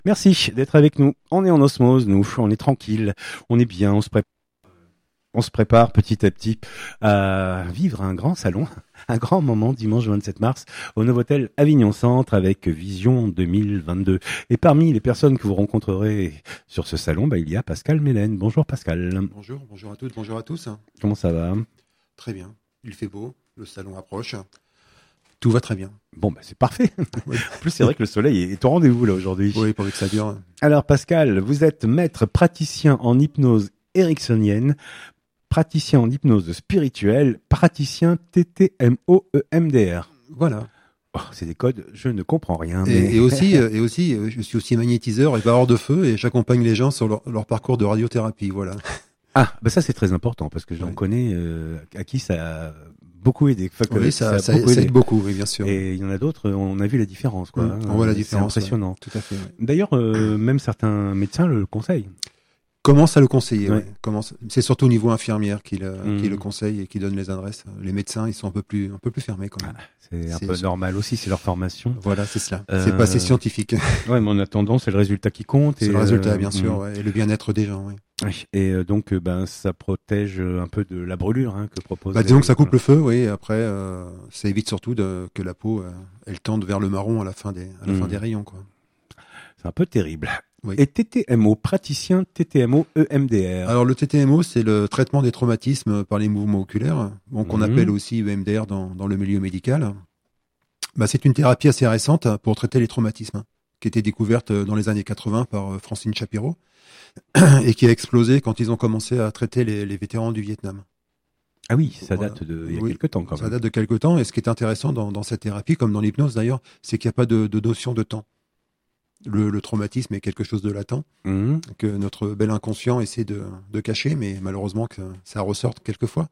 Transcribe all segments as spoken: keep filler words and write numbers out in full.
Merci d'être avec nous. On est en osmose, nous, on est tranquille, on est bien, on se prépare. On se prépare petit à petit à vivre un grand salon, un grand moment dimanche vingt-sept mars au Novotel Avignon Centre avec Vision deux mille vingt-deux. Et parmi les personnes que vous rencontrerez sur ce salon, bah, il y a Pascal Mélène. Bonjour Pascal. Bonjour, bonjour à toutes, bonjour à tous. Comment ça va? Très bien, il fait beau, le salon approche, tout va très bien. Bon, bah, c'est parfait. Oui. En plus, c'est vrai que le soleil est au rendez-vous là aujourd'hui. Oui, pourvu que ça dure. Alors Pascal, vous êtes maître praticien en hypnose ericksonienne, praticien en hypnose spirituelle, praticien T T M O E M D R. Voilà. Oh, c'est des codes, je ne comprends rien. Et, Mais... et aussi, et aussi, je suis aussi magnétiseur et barreur de feu et j'accompagne les gens sur leur, leur parcours de radiothérapie. Voilà. Ah, bah ça c'est très important parce que j'en Ouais. connais euh, à qui ça a beaucoup aidé. Enfin, que Oui, ça, a ça, beaucoup ça aidé. aide beaucoup, oui, bien sûr. Et il y en a d'autres, on a vu la différence, quoi. Mmh, hein. on voit la C'est différence. impressionnant. Ouais, tout à fait. Ouais. D'ailleurs, euh, même certains médecins le conseillent. Commence à le conseiller. Ouais. Ouais. Commence. C'est surtout au niveau infirmière qui le, Mmh. qui le conseille et qui donne les adresses. Les médecins, ils sont un peu plus, un peu plus fermés quand même. Ah, c'est un C'est- peu normal aussi, c'est leur formation. Voilà, c'est cela. Euh, C'est pas assez scientifique. Ouais, mais en attendant, c'est le résultat qui compte. C'est et, le résultat, euh, bien sûr, mm. ouais, et le bien-être des gens. Ouais. Oui. Et euh, donc, euh, ben, ça protège un peu de la brûlure hein, que propose. Bah, disons les- que ça coupe le feu, oui. Et après, euh, ça évite surtout de, que la peau, euh, elle tende vers le marron à la fin des, à la Mmh. fin des rayons, quoi. C'est un peu terrible. Oui. Et T T M O, praticien T T M O E M D R. Alors le T T M O, c'est le traitement des traumatismes par les mouvements oculaires, donc qu'on Mhm. appelle aussi E M D R dans, dans le milieu médical. Bah, c'est une thérapie assez récente pour traiter les traumatismes, qui a été découverte dans les années quatre-vingts par Francine Shapiro et qui a explosé quand ils ont commencé à traiter les, les vétérans du Vietnam. Ah oui, ça Voilà. date de il y a Oui, quelques temps quand Ça même. date de quelque temps. Et ce qui est intéressant dans, dans cette thérapie, comme dans l'hypnose d'ailleurs, c'est qu'il n'y a pas de, de notion de temps. Le, le traumatisme est quelque chose de latent, Mhm. que notre bel inconscient essaie de, de cacher, mais malheureusement que ça ressort quelquefois.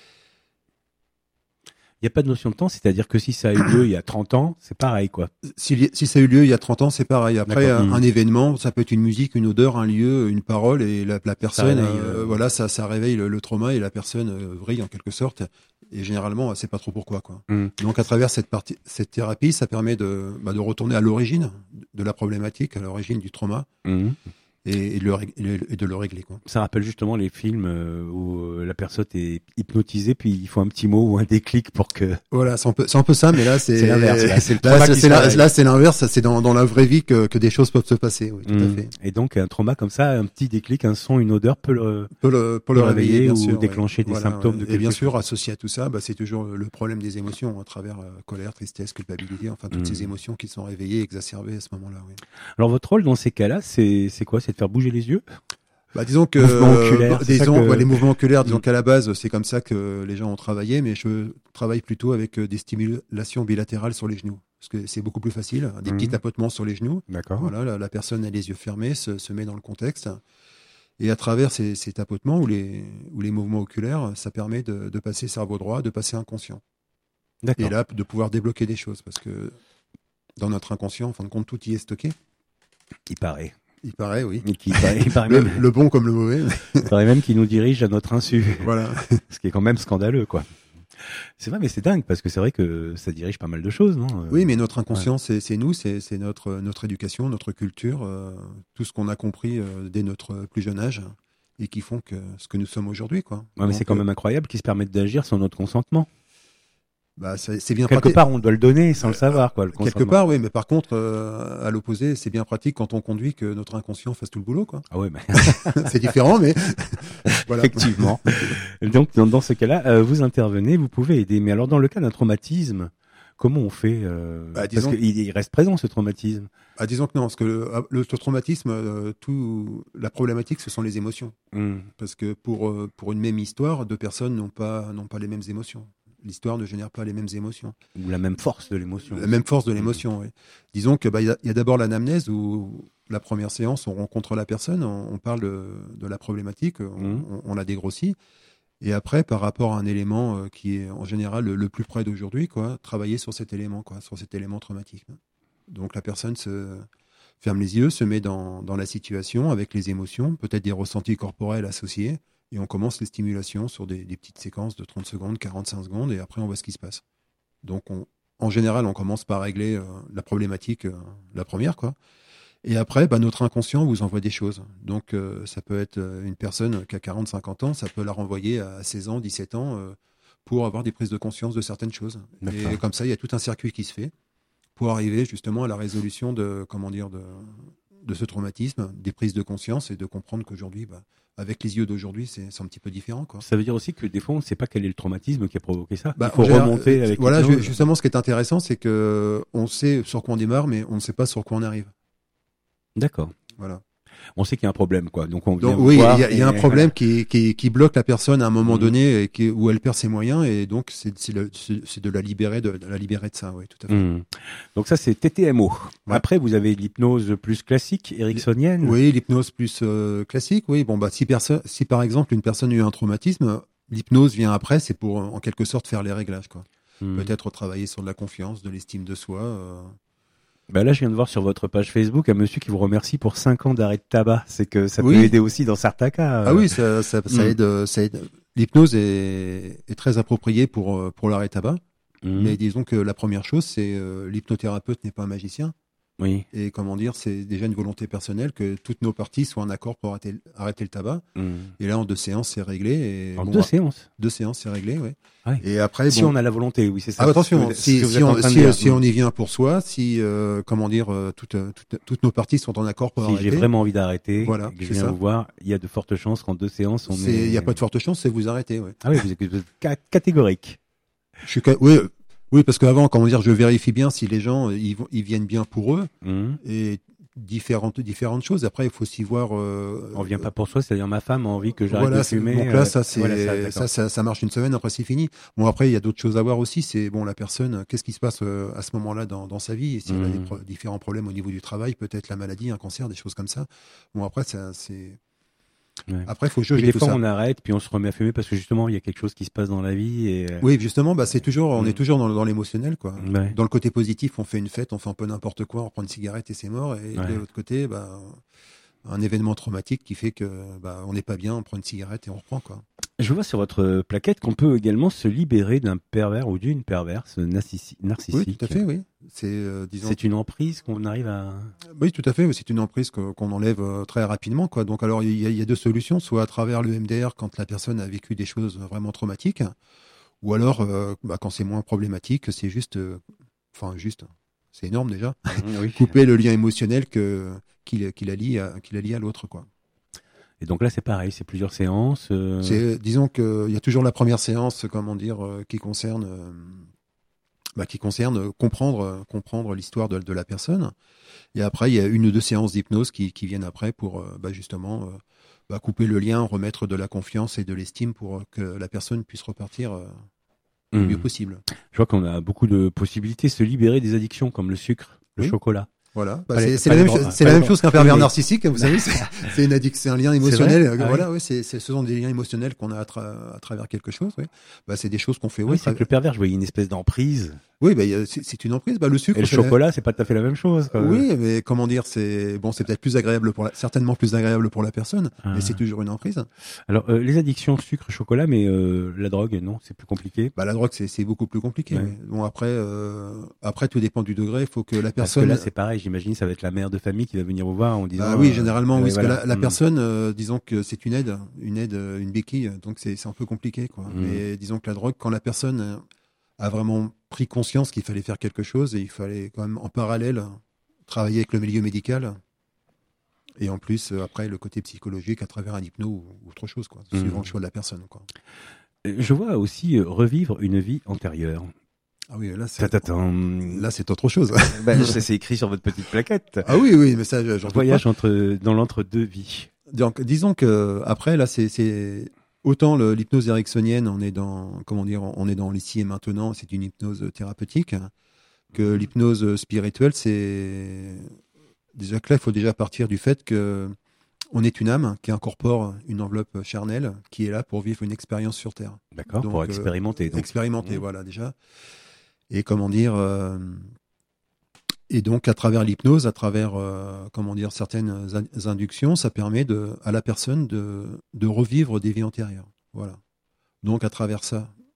Il n'y a pas de notion de temps, c'est-à-dire que si ça a eu lieu il y a trente ans, c'est pareil quoi. Si, si ça a eu lieu il y a trente ans, c'est pareil. Après, D'accord. un, Mmh. un événement, ça peut être une musique, une odeur, un lieu, une parole, et la, la personne, réveille, euh, euh, voilà, ça, ça réveille le, le trauma et la personne euh, vrille en quelque sorte. Et généralement, elle sait pas trop pourquoi, quoi. Mhm. Donc, à travers cette partie, cette thérapie, ça permet de, bah, de retourner à l'origine de la problématique, à l'origine du trauma, Mhm. et, et, de, le, rég- et de le régler, quoi. Ça rappelle justement les films euh, où euh, la personne est hypnotisée, puis il faut un petit mot ou un déclic pour que. Voilà, c'est un peu, c'est un peu ça, mais là, c'est, C'est l'inverse, là, c'est le là, trauma c'est, qui c'est se la- réveille. là, c'est l'inverse, c'est dans, dans la vraie vie que, que des choses peuvent se passer, oui, tout à Mhm. fait. Et donc un trauma comme ça, un petit déclic, un son, une odeur peut le. Pour le, pour Le le réveiller, réveiller bien ou sûr, déclencher des symptômes de Et bien quelque sûr, chose. associé à tout ça, bah, c'est toujours le problème des émotions, à travers euh, colère, tristesse, culpabilité, enfin toutes Mm. ces émotions qui sont réveillées, exacerbées à ce moment-là. Oui. Alors votre rôle dans ces cas-là, c'est c'est quoi? C'est de faire bouger les yeux? Bah, disons que, Mouvements oculaires, c'est ça disons, que- ouais, les mouvements oculaires, disons Mm. qu'à la base, c'est comme ça que les gens ont travaillé, mais je travaille plutôt avec euh, des stimulations bilatérales sur les genoux, parce que c'est beaucoup plus facile, des Mm. petits tapotements sur les genoux. D'accord. Voilà, la, la personne a les yeux fermés, se, se met dans le contexte. Et à travers ces, ces tapotements ou les, ou les mouvements oculaires, ça permet de, de passer cerveau droit, de passer inconscient. D'accord. Et là, de pouvoir débloquer des choses. Parce que dans notre inconscient, en fin de compte, tout y est stocké. Il paraît. Il paraît, oui. Et qui paraît, il paraît Le, même, le bon comme le mauvais. il paraît même qu'il nous dirige à notre insu. Voilà. Ce qui est quand même scandaleux, quoi. C'est vrai, mais c'est dingue parce que c'est vrai que ça dirige pas mal de choses, non? Euh, Oui, mais notre inconscient, c'est, c'est nous, c'est, c'est notre, notre éducation, notre culture, euh, tout ce qu'on a compris euh, dès notre plus jeune âge et qui font que ce que nous sommes aujourd'hui, quoi. Ouais, mais Donc, c'est quand euh, même incroyable qu'ils se permettent d'agir sans notre consentement. bah, c'est, c'est bien Quelque pratique. part, on doit le donner sans le Euh, savoir, quoi. Le Quelque consentement. part, oui, mais par contre, euh, à l'opposé, c'est bien pratique quand on conduit que notre inconscient fasse tout le boulot, quoi. Ah ouais, mais C'est différent, mais voilà. effectivement. Donc, dans, dans ce cas-là, euh, vous intervenez, vous pouvez aider. Mais alors, dans le cas d'un traumatisme, comment on fait euh, Bah, Parce disons- qu'il il reste présent, ce traumatisme. Ah, disons que non, parce que le, le traumatisme, euh, tout, la problématique, ce sont les émotions. Hmm. Parce que pour, euh, pour une même histoire, deux personnes n'ont pas, n'ont pas les mêmes émotions. L'histoire ne génère pas les mêmes émotions. Ou la même force de l'émotion. La même force de l'émotion, oui. Disons que bah, il y a, il y a d'abord l'anamnèse où la première séance, on rencontre la personne, on, on parle de, de la problématique, on, Mhm. on, on la dégrossit. Et après, par rapport à un élément euh, qui est en général le, le plus près d'aujourd'hui, quoi, travailler sur cet élément, quoi, sur cet élément traumatique. Donc la personne se ferme les yeux, se met dans, dans la situation avec les émotions, peut-être des ressentis corporels associés, et on commence les stimulations sur des, des petites séquences de trente secondes, quarante-cinq secondes, et après on voit ce qui se passe. Donc on, en général, on commence par régler euh, la problématique, euh, la première, quoi. Et après, bah, notre inconscient vous envoie des choses. Donc, euh, ça peut être euh, une personne qui a quarante, cinquante ans, ça peut la renvoyer à seize ans, dix-sept ans, euh, pour avoir des prises de conscience de certaines choses. D'accord. Et comme ça, il y a tout un circuit qui se fait pour arriver justement à la résolution de, comment dire, de, de ce traumatisme, des prises de conscience et de comprendre qu'aujourd'hui, bah, avec les yeux d'aujourd'hui, c'est c'est un petit peu différent, quoi. Ça veut dire aussi que des fois, on ne sait pas quel est le traumatisme qui a provoqué ça. Bah, Il faut en général, remonter euh, avec voilà, l'hypnose. ju- justement, ce qui est intéressant, c'est que on sait sur quoi on démarre, mais on ne sait pas sur quoi on arrive. D'accord. Voilà. On sait qu'il y a un problème, quoi. Donc on vient Donc vous oui, il y, voir a- il y a et un problème voilà. qui, qui, qui bloque la personne à un moment Mhm. donné et qui, où elle perd ses moyens, et donc c'est c'est le- c'est- c'est de la libérer de, de la libérer de ça, oui, tout à fait. Mhm. Donc ça, c'est T T M O. Ouais. Après, vous avez l'hypnose plus classique, ericksonienne. Oui, l'hypnose plus euh, classique, oui. Bon, bah si, perso- si par exemple une personne a eu un traumatisme, l'hypnose vient après, c'est pour en quelque sorte faire les réglages, quoi. Mhm. Peut-être travailler sur de la confiance, de l'estime de soi. euh. Bah là, je viens de voir sur votre page Facebook un monsieur qui vous remercie pour cinq ans d'arrêt de tabac. C'est que ça Oui. peut aider aussi dans certains cas. Ah oui, ça, ça, ça Mm. aide, euh, ça aide. L'hypnose est, est très appropriée pour, euh, pour l'arrêt tabac. Mhm. Mais disons que la première chose, c'est euh, l'hypnothérapeute n'est pas un magicien. Oui. Et comment dire, c'est déjà une volonté personnelle que toutes nos parties soient en accord pour arrêter, arrêter le tabac. Mhm. Et là, en deux séances, c'est réglé. Et En bon, deux ah, séances. deux séances, c'est réglé, oui. Ouais. Et après, Si bon, on a la volonté, oui, c'est ça. ah, attention, C'est ce que- si, ce que vous si, êtes en on, train de si, dire. si on y vient pour soi, si, euh, comment dire, euh, toutes, toutes, toutes nos parties sont en accord pour Si j'ai arrêter, vraiment envie d'arrêter, Voilà, et que je c'est viens ça. vous voir, il y a de fortes chances qu'en deux séances, on il est. n'y a pas de forte chance, c'est vous arrêter, ouais. Ah oui, vous êtes vous êtes ca- catégorique. Je suis, ca- oui, euh, oui, parce qu'avant, comment dire, je vérifie bien si les gens, euh, ils, vont- ils viennent bien pour eux, Mhm. et différentes, différentes choses. Après, il faut aussi voir. Euh, On vient pas pour soi, c'est-à-dire ma femme a envie que j'arrête Voilà, de c'est- fumer. donc là, euh, ça, c'est, voilà, ça, ça, d'accord. ça, ça marche une semaine, après c'est fini. Bon, après, il y a d'autres choses à voir aussi. C'est bon, la personne, qu'est-ce qui se passe euh, à ce moment-là dans, dans sa vie, et si elle a des Mhm. pro- différents problèmes au niveau du travail, peut-être la maladie, un cancer, des choses comme ça. Bon, après, ça, c'est. Ouais. Après, il faut Et jauger des tout fois, ça. on arrête, puis on se remet à fumer parce que justement, il y a quelque chose qui se passe dans la vie. Et... euh, Oui, justement, bah, c'est toujours, on Mm. est toujours dans, dans l'émotionnel, quoi. Ouais. Dans le côté positif, on fait une fête, on fait un peu n'importe quoi, on prend une cigarette et c'est mort. Et Ouais. de l'autre côté, bah, un événement traumatique qui fait que, bah, on n'est pas bien, on prend une cigarette et on reprend, quoi. Je vois sur votre plaquette qu'on peut également se libérer d'un pervers ou d'une perverse narcissi- narcissique. Oui, tout à fait, oui. C'est, euh, disons, C'est une emprise qu'on arrive à. oui, tout à fait. C'est une emprise que- qu'on enlève euh, très rapidement, quoi. Donc, alors, il y, a- il y a deux solutions, soit à travers le M D R quand la personne a vécu des choses vraiment traumatiques, ou alors, euh, bah, quand c'est moins problématique, c'est juste, euh, enfin, juste, c'est énorme déjà, Oui. couper le lien émotionnel que qui, la- qui la lie à, qui la lie à l'autre, quoi. Et donc là, c'est pareil, c'est plusieurs séances. euh, C'est, disons qu'il y a toujours la première séance, comment dire, euh, qui concerne, euh, bah, qui concerne euh, comprendre, euh, comprendre l'histoire de, de la personne. Et après, il y a une ou deux séances d'hypnose qui, qui viennent après pour, euh, bah, justement, euh, bah, couper le lien, remettre de la confiance et de l'estime pour que la personne puisse repartir euh, le hmm. mieux possible. Je vois qu'on a beaucoup de possibilités de se libérer des addictions comme le sucre, le Oui. chocolat. Voilà. Bah, Pas c'est les- c'est pas la les même, drogues, chose- c'est pas la les même chose qu'un drogues. Ah pervers oui, mais- narcissique. Vous savez, c'est c'est une addic- c'est un lien émotionnel. vrai. Ah Voilà, oui, c'est, c'est, ce sont des liens émotionnels qu'on a à, tra- à travers quelque chose. Oui. Bah, c'est des choses qu'on fait. Oui, Oui, c'est que le pervers, je voyais une espèce d'emprise. oui, bah, il y a- c'est, c'est une emprise. Bah, le sucre. Et le c'est la- chocolat, c'est pas tout à fait la même chose. Quoi. Oui, mais comment dire, c'est bon, c'est peut-être plus agréable pour la, certainement plus agréable pour la personne, Ah. mais c'est toujours une emprise. Alors, euh, les addictions, sucre, chocolat, mais euh, la drogue, non, c'est plus compliqué. Bah, la drogue, c'est, c'est beaucoup plus compliqué. Ouais. Oui. Bon, après, euh, après, tout dépend du degré. Il faut que la Parce que personne. là, c'est pareil, j'imagine, ça va être la mère de famille qui va venir vous voir en disant. Ah oui, euh, généralement, euh, oui, parce voilà. que la, la Mm. personne, euh, disons que c'est une aide, une aide, euh, une béquille, donc c'est, c'est un peu compliqué, quoi. Mm. Mais disons que la drogue, quand la personne euh, a vraiment pris conscience qu'il fallait faire quelque chose et il fallait quand même en parallèle travailler avec le milieu médical. Et en plus, euh, après, le côté psychologique à travers un hypno ou, ou autre chose, quoi, Mm. suivant le choix de la personne, quoi. Euh, Je vois aussi euh, revivre une vie antérieure. Ah oui, là, c'est, Ta-ta-tam. là, c'est autre chose. Ben, ça, c'est écrit sur votre petite plaquette. Ah oui, oui, mais ça, j'en doute pas. Voyage entre, dans l'entre-deux vies. Donc, disons que après, là, c'est, c'est autant le- l'hypnose ericksonienne, on est dans, comment dire, on est dans l'ici et maintenant, c'est une hypnose thérapeutique, que l'hypnose spirituelle, c'est déjà que là, il faut déjà partir du fait que on est une âme qui incorpore une enveloppe charnelle, qui est là pour vivre une expérience sur Terre, D'accord, Donc, pour euh, expérimenter. Donc. expérimenter, Mmh. voilà déjà. Et comment dire. euh, Et donc, à travers l'hypnose, à travers, euh, comment dire, certaines in- inductions, ça permet de, à la personne de, de revivre des vies antérieures. Voilà. Donc, à travers ça,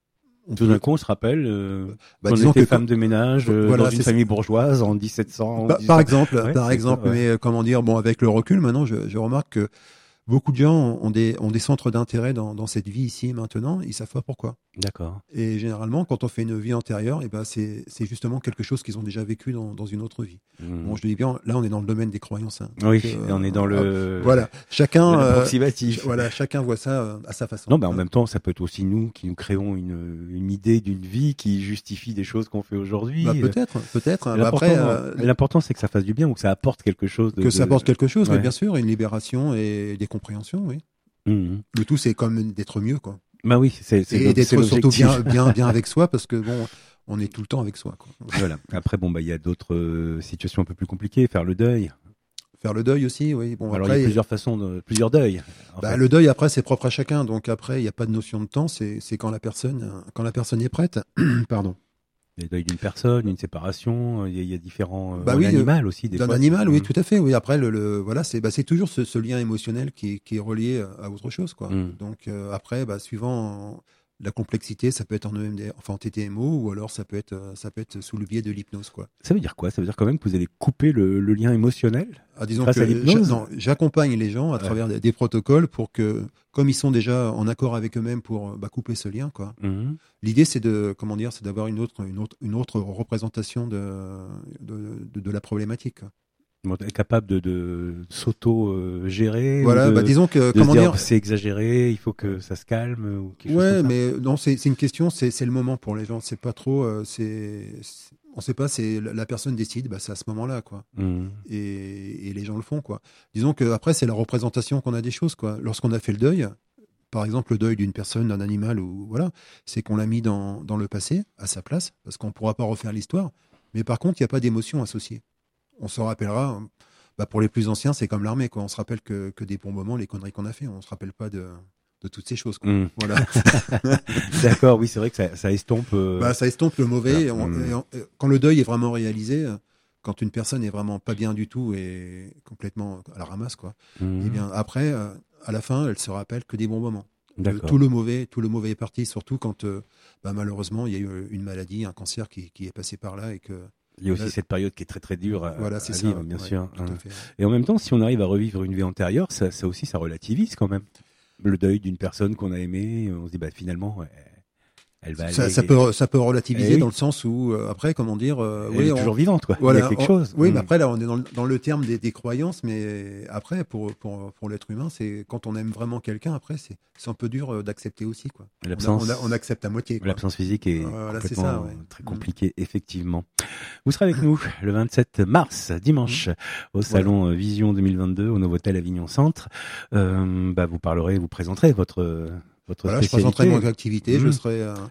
on Tout peut- d'un coup, on se rappelle euh, bah, qu'on disons était que femme de ménage euh, voilà, dans une c'est famille bourgeoise en dix-sept cents. Par, dix-sept par cents. exemple, Ouais, par c'est exemple, ça, ouais. mais euh, comment dire, bon, avec le recul, maintenant, je, je remarque que beaucoup de gens ont des, ont des centres d'intérêt dans, dans cette vie ici et maintenant, ils savent pas pourquoi. D'accord. Et généralement, quand on fait une vie antérieure, et ben c'est, c'est justement quelque chose qu'ils ont déjà vécu dans, dans une autre vie. Mmh. Bon, je dis bien, là, on est dans le domaine des croyances. Hein. Oui, Donc, euh, et on est dans le voilà, chacun, euh, l'approximatif. voilà, chacun voit ça euh, à sa façon. Non, mais en hein. même temps, ça peut être aussi nous qui nous créons une, une idée d'une vie qui justifie des choses qu'on fait aujourd'hui. Bah, peut-être, peut-être. hein. Bah, L'important, après, euh, l'important, c'est que ça fasse du bien ou que ça apporte quelque chose. De, que ça de- apporte quelque chose, Ouais. mais bien sûr, une libération et des compréhensions, oui. Mmh. Le tout, c'est comme d'être mieux, quoi. Bah oui, c'est, c'est, Et le- d'être c'est surtout l'objectif. bien, bien, bien avec soi, parce que bon, on est tout le temps avec soi. Quoi. Voilà. Après, bon, bah, il y a d'autres euh, situations un peu plus compliquées. Faire le deuil. Faire le deuil aussi, oui. Bon, Alors, après, il y a plusieurs façons, de, plusieurs deuils. en bah, fait. le deuil après, c'est propre à chacun. Donc après, il n'y a pas de notion de temps. C'est, c'est quand la personne, euh, quand la personne est prête. Pardon. Il y a le deuil d'une personne, une séparation. Il y a, il y a différents. Euh, Bah un oui, animal aussi. Des D'un fois, animal, c'est- oui, tout à fait. Oui. Après, le, le voilà, c'est, bah, c'est toujours ce, ce lien émotionnel qui est, qui est relié à autre chose, quoi. Mm. Donc euh, après, bah, suivant la complexité, ça peut être en E M D R, enfin en T T M O, ou alors ça peut être, euh, ça peut être sous le biais de l'hypnose, quoi. Ça veut dire quoi? Ça veut dire quand même que vous allez couper le, le lien émotionnel? Ah, disons Grâce que à l'hypnose j'a- non, j'accompagne les gens à Ouais. travers des, des protocoles pour que, comme ils sont déjà en accord avec eux-mêmes pour bah, couper ce lien, quoi. Mhm. L'idée, c'est de, comment dire, c'est d'avoir une autre, une autre, une autre représentation de, de, de, de la problématique. quoi. Bon, être capable de, de s'auto-gérer. Voilà, de, bah, disons que, de comment se dire, dire, c'est exagéré, il faut que ça se calme ou quelque chose ouais, comme ça. mais non, c'est c'est une question, c'est c'est le moment pour les gens. C'est pas trop, euh, c'est, c'est- on sait pas, c'est la la personne décide, bah, c'est à ce moment-là, quoi. Mhm. Et, et les gens le font, quoi. Disons que après, c'est la représentation qu'on a des choses, quoi. Lorsqu'on a fait le deuil, par exemple, le deuil d'une personne, d'un animal, ou voilà, c'est qu'on l'a mis dans, dans le passé, à sa place, parce qu'on pourra pas refaire l'histoire. Mais par contre, il n'y a pas d'émotion associée. On se rappellera, bah, pour les plus anciens, c'est comme l'armée, quoi. On se rappelle que, que des bons moments, les conneries qu'on a fait. On se rappelle pas de, de toutes ces choses, quoi. Mhm. Voilà. D'accord, oui, c'est vrai que ça, ça estompe. euh, Bah, ça estompe le mauvais. Et on- Mm. et on- et quand le deuil est vraiment réalisé, euh, quand une personne est vraiment pas bien du tout et complètement à la ramasse, quoi. mhm. Et bien après, euh, à la fin, elle se rappelle que des bons moments. Le- D'accord. tout le mauvais, tout le mauvais est parti, surtout quand euh, bah, malheureusement il y a eu une maladie, un cancer qui, qui est passé par là et que Il y a aussi Là- cette période qui est très très dure à, voilà, c'est à ça. vivre, bien ouais, sûr. tout à Hein. fait. Et en même temps, si on arrive à revivre une vie antérieure, ça, ça aussi, ça relativise quand même. Le deuil d'une personne qu'on a aimée, on se dit, bah, finalement, ouais, elle va Ça, aller. ça peut, ça peut relativiser Eh oui. dans le sens où euh, après, comment dire, euh, Elle oui, est on- toujours vivante, quoi. Voilà, Il y a quelque on- chose. Oui, Mm. mais après là, on est dans le, dans le terme des, des croyances, mais après, pour, pour, pour l'être humain, c'est quand on aime vraiment quelqu'un, après, c'est c'est un peu dur euh, d'accepter aussi, quoi. On, a- L'absence, on, a- on accepte à moitié. quoi. l'absence physique est Voilà, c'est complètement ça, ouais. très Mm. compliquée, effectivement. Vous serez avec nous le vingt-sept mars, dimanche, au salon euh, Vision deux mille vingt-deux au Novotel Avignon Centre. Euh, bah, vous parlerez, vous présenterez votre votre Voilà, je spécialité. présenterai mon activité, je Mm. serai, euh,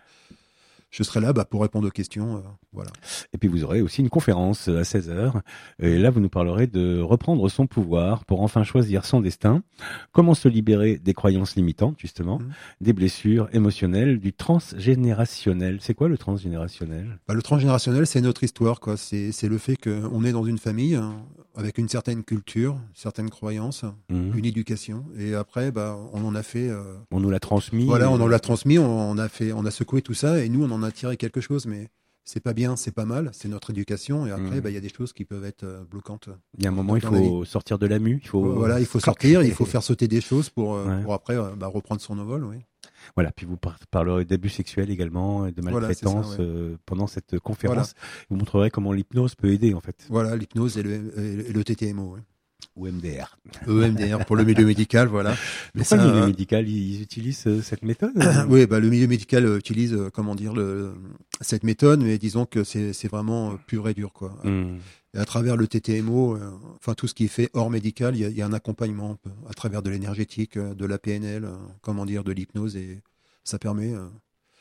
je serai là bah, pour répondre aux questions. euh, voilà. Et puis vous aurez aussi une conférence à seize heures. Et là, vous nous parlerez de reprendre son pouvoir pour enfin choisir son destin. Comment se libérer des croyances limitantes, justement, Mhm. des blessures émotionnelles, du transgénérationnel. C'est quoi le transgénérationnel? Bah, le transgénérationnel, c'est notre histoire, quoi. C'est c'est le fait qu'on est dans une famille hein, avec une certaine culture, certaines croyances, Mhm. une éducation, et après, bah, on en a fait. euh, On nous l'a transmis. Voilà, on en euh, l'a transmis, on, on a fait, on a secoué tout ça, et nous, on en a tiré quelque chose, mais c'est pas bien, c'est pas mal, c'est notre éducation, et après, Mhm. bah, il y a des choses qui peuvent être euh, bloquantes. Il y a un moment, il dans la faut sortir de la mue. Il faut, Voilà, il faut Scotch. sortir, il faut faire sauter des choses pour, euh, Ouais. pour après euh, bah, reprendre son envol, oui. Voilà, puis vous par- parlerez d'abus sexuels également, et de Voilà, c'est ça, maltraitance ouais. euh, pendant cette conférence. Vous montrerez comment l'hypnose peut aider, en fait, Voilà, l'hypnose et le, et le T T M O, oui. ou M D R. E M D R pour le milieu médical, voilà. Mais Pourquoi ça, le milieu euh, médical, ils utilisent euh, cette méthode? oui, bah, le milieu médical euh, utilise, euh, comment dire, le, cette méthode, mais disons que c'est c'est vraiment euh, pur et dur, quoi. Hmm. Et à travers le T T M O, euh, enfin tout ce qui est fait hors médical, il y a, il y a un accompagnement euh, à travers de l'énergétique, euh, de la P N L, euh, comment dire, de l'hypnose, et ça permet euh,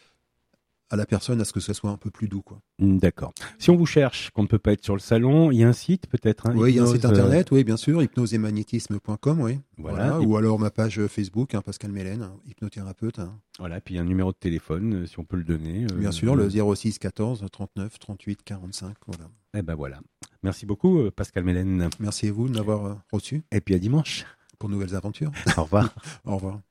à la personne à ce que ce soit un peu plus doux, quoi. D'accord. Si on vous cherche, qu'on ne peut pas être sur le salon, il y a un site peut-être, hein, Oui, il y a un hypnose, site internet, oui, bien sûr, hypnoseetmagnétisme point com, oui. Voilà. Voilà. Ou alors ma page Facebook, hein, Pascal Mélène, hein, hypnothérapeute. hein. euh, voilà, puis il y a un numéro de téléphone, euh, si on peut le donner. euh, Bien sûr, le zéro six quatorze trente-neuf trente-huit quarante-cinq. Voilà. Eh ben voilà. Merci beaucoup, euh, Pascal Mélène. Merci à vous de m'avoir euh, reçu Et puis à dimanche. pour de nouvelles aventures. Au revoir. Au revoir.